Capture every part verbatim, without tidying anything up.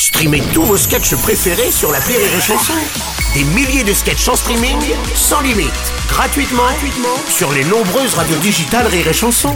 Streamez tous vos sketchs préférés sur l'appli Rire et Chanson. Des milliers de sketchs en streaming, sans limite, gratuitement, gratuitement sur les nombreuses radios digitales Rire et Chanson.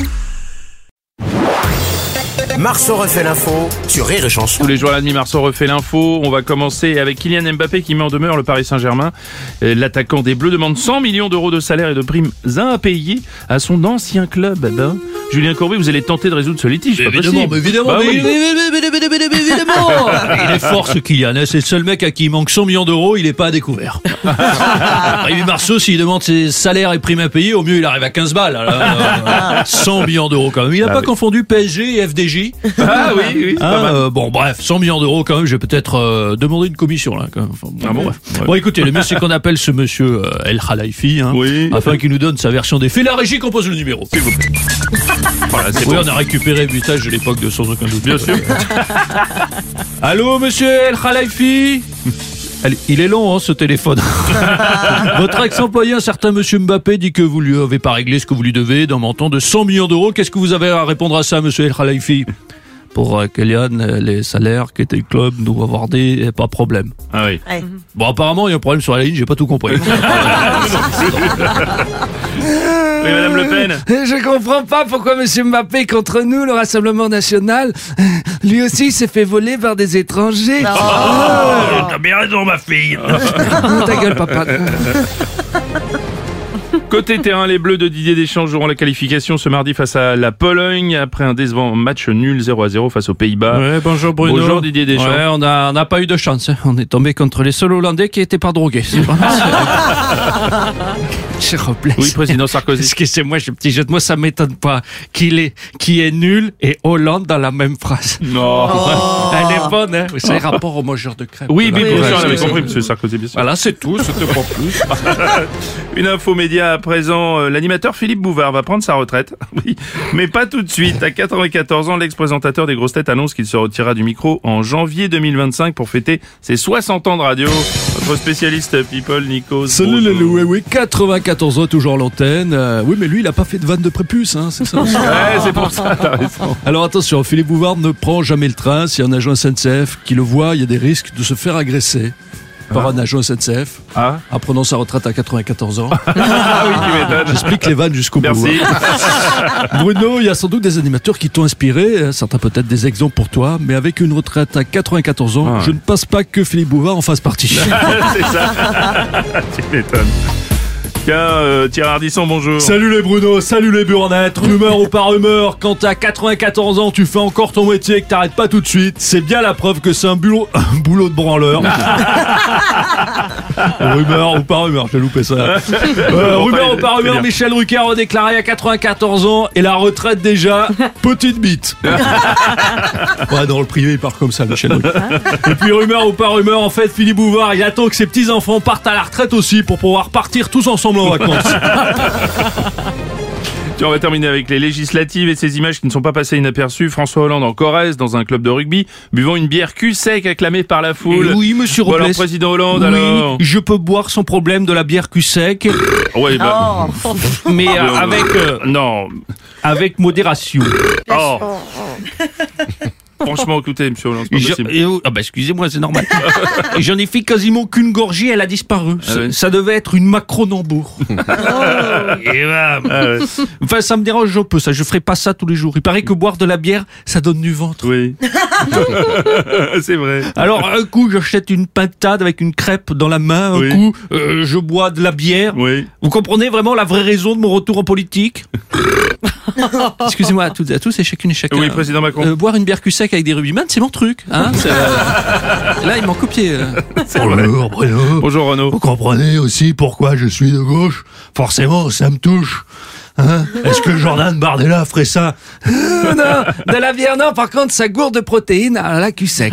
Marceau refait l'info sur Rire et Chanson. Tous les jours à la demi, Marceau refait l'info. On va commencer avec Kylian Mbappé qui met en demeure le Paris Saint-Germain. L'attaquant des Bleus demande cent millions d'euros de salaire et de primes impayées à son ancien club. Eh ben, Julien Courbet, vous allez tenter de résoudre ce litige. Mais évidemment, mais évidemment, bah mais oui. évidemment. Il est fort ce Kylian, hein. C'est le seul mec à qui il manque cent millions d'euros, il est pas à découvert. Rémi Marceau, s'il demande ses salaires et primes impayées, au mieux il arrive à quinze balles. Alors, cent millions d'euros quand même. Il n'a Ah pas oui. confondu P S G et F D J. Ah oui, oui. Hein, pas mal. euh, bon bref, cent millions d'euros quand même, je vais peut-être euh, demander une commission là. Quand même. Enfin, bon, Ah bon bref. Ouais. Bon écoutez, le mieux c'est qu'on appelle ce monsieur euh, El Khalifi, hein, Oui. afin qu'il nous donne sa version des faits. La régie compose le numéro. S'il vous plaît. Voilà, c'est Oui, bon. on a récupéré l'héritage de l'époque de sans aucun doute. Bien sûr. Allô, monsieur El Khalifi. Allez, il est long, hein, ce téléphone. Votre ex-employé, un certain monsieur Mbappé, dit que vous lui avez pas réglé ce que vous lui devez d'un montant de cent millions d'euros. Qu'est-ce que vous avez à répondre à ça, monsieur El Khalifi? Pour euh, Kylian, euh, les salaires qui étaient le club nous avardés, et pas de problème. Ah oui. Bon, apparemment, il y a un problème sur la ligne, j'ai pas tout compris. Oui, Madame Le Pen. Je comprends pas pourquoi monsieur Mbappé contre nous, le Rassemblement National. Lui aussi il s'est fait voler par des étrangers. Oh, t'as bien raison, ma fille. Oh, ta gueule, papa. Côté terrain, les Bleus de Didier Deschamps joueront la qualification ce mardi face à la Pologne après un décevant match nul zéro à zéro face aux Pays-Bas. Ouais, bonjour Bruno. Bonjour Didier Deschamps. Ouais, on a, on a pas eu de chance. Hein. On est tombé contre les seuls Hollandais qui étaient pas drogués. C'est pas Je replace. Oui, président Sarkozy. Excusez-moi, ce petit jeu de mots, ça m'étonne pas. Qu'il est, qui est nul et Hollande dans la même phrase. Non. Elle est bonne, hein. C'est rapport au mangeur de crêpes. Oui, Voilà. bien, bien sûr, on avait c'est- compris, monsieur Sarkozy, bien sûr. Voilà, c'est tout, c'était pas plus. Une info média à présent, euh, l'animateur Philippe Bouvard va prendre sa retraite. Oui, mais pas tout de suite. À quatre-vingt-quatorze ans, l'ex-présentateur des grosses têtes annonce qu'il se retirera du micro en janvier deux mille vingt-cinq pour fêter ses soixante ans de radio. Notre spécialiste people, Nico. Salut les loups, oui, oui, quatre-vingt-quatorze ans, toujours l'antenne. Euh, oui, mais lui, il a pas fait de vanne de prépuce, hein, c'est ça. Ouais, c'est pour ça, t'as raison. Alors attention, Philippe Bouvard ne prend jamais le train. Si un agent S N C F qui le voit, il y a des risques de se faire agresser par un agent S N C F Ah, en prenant sa retraite à quatre-vingt-quatorze ans. ah oui, tu m'étonnes. J'explique les vannes jusqu'au bout. Merci. hein. Bruno, il y a sans doute des animateurs qui t'ont inspiré, hein, certains peut-être des exemples pour toi, mais avec une retraite à quatre-vingt-quatorze ans, Ah. je ne pense pas que Philippe Bouvard en fasse partie. C'est ça. Tu m'étonnes. Tiens, euh, Thierry Ardisson, bonjour. Salut les Bruno, salut les burnettes, rumeur ou pas rumeur, quand t'as quatre-vingt-quatorze ans, tu fais encore ton métier et que t'arrêtes pas tout de suite, c'est bien la preuve que c'est un boulot, un boulot de branleur. Rumeur ou pas rumeur, j'ai loupé ça. Euh, rumeur ou pas rumeur, bien. Michel Drucker a déclaré à quatre-vingt-quatorze ans et la retraite déjà, petite bite. Ouais, dans le privé, il part comme ça, Michel Drucker. Et puis rumeur ou pas rumeur, en fait, Philippe Bouvard, il attend que ses petits-enfants partent à la retraite aussi pour pouvoir partir tous ensemble en vacances. Tiens, on va terminer avec les législatives et ces images qui ne sont pas passées inaperçues. François Hollande en Corrèze, dans un club de rugby, buvant une bière cul sec acclamée par la foule. Oui, monsieur Bon, Robles. alors, président Hollande, Oui, alors je peux boire sans problème de la bière cul sec, Ouais, bah, mais euh, euh, avec, euh, non. avec modération. Oh. Franchement, écoutez, monsieur Hollande, c'est pas Je- possible. et, oh, ah bah excusez-moi, c'est normal. Et J'en ai fait quasiment qu'une gorgée, elle a disparu. Ah ça, ouais. ça devait être une Macronambour. Et bam. Ah ouais. Enfin, ça me dérange un peu, ça. Je ferai pas ça tous les jours. Il paraît que boire de la bière, ça donne du ventre. Oui. C'est vrai. Alors, un coup, j'achète une pintade avec une crêpe dans la main. Un Oui. coup, euh, je bois de la bière. Oui. Vous comprenez vraiment la vraie raison de mon retour en politique? Excusez-moi à toutes et à tous et chacune et chacun. Oui, président Macron. Euh, boire une bière cul sec avec des rugbyman, c'est mon truc. Hein c'est, euh, Là, ils m'ont copié. euh. Bonjour Bruno. Bonjour Renaud. Vous comprenez aussi pourquoi je suis de gauche? Forcément, ça me touche. Hein? Est-ce que Jordan Bardella ferait ça? non, de la bière, non. Par contre, sa gourde de protéines à la cul sec.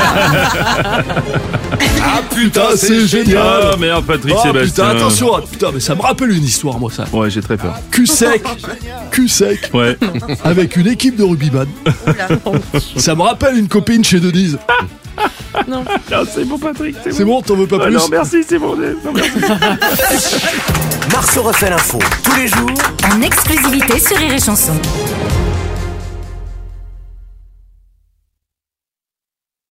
Ah putain, c'est génial! Ah merde, Patrick Oh Sébastien. putain, attention! Putain, mais ça me rappelle une histoire, moi, ça. Ouais, j'ai très peur. Cul sec, cul sec, Ouais. avec une équipe de rugbyman. Ça me rappelle une copine chez Denise. Non, c'est bon, Patrick. C'est C'est bon. bon, t'en veux pas Ah plus? non, merci, c'est bon. Non, merci. Marceau refait l'info tous les jours En exclusivité sur Rire et Chanson.